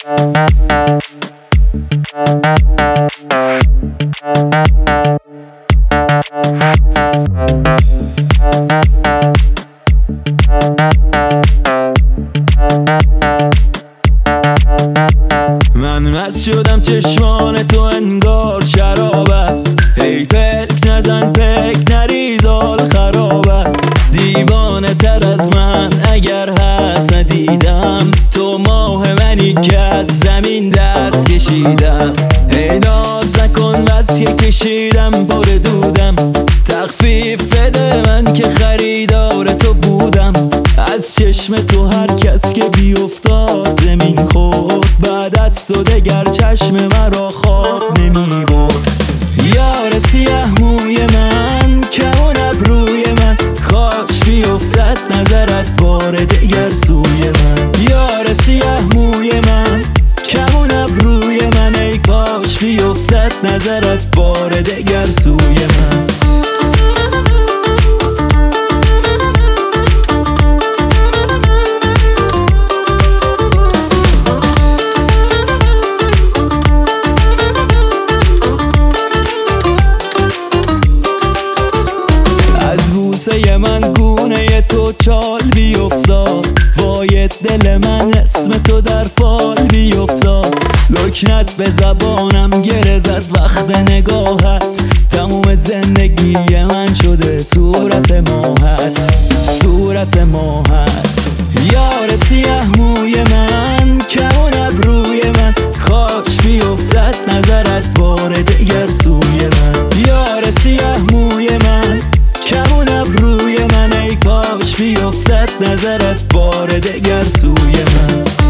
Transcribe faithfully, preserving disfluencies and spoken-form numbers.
من مست شدم چشمان تو انگار شراب است. هی پک نزن پک نریز حال خراب است. دیوانه تر از من اگر هست ندیدم، تو ماه منی که از زمین دست کشیدم. ای ناز نکن بس که کشیدم بار دودم، تخفیف بده من که خریدار تو بودم. از چشم تو هر کس که بیفتاد زمین خورد، بعد از تو دگر چشم مرا خواب نمی برد. یار سیاه موی من، کمون ابروی من، کاش بیفتد نظرت بار دگر سوی من. یار سیاه موی من، کمون ابروی من، ای کاش بیفتد نظرت بار دگر سوی من. بوسه من گونه تو چال بیفتاد، وای دل من اسم تو در فال بیفتاد. لکنت به زبانم گره زد وقت نگاهت، تموم زندگی من شده صورت ماهت، صورت ماهت. یار سیاه موی من، کمون ابروی من، کاش بیفتد نظرت بار دگر سوی من. یار سیاه موی من، کمون ابروی من، ای کاش بیفتد نظرت بار دگر سوی من.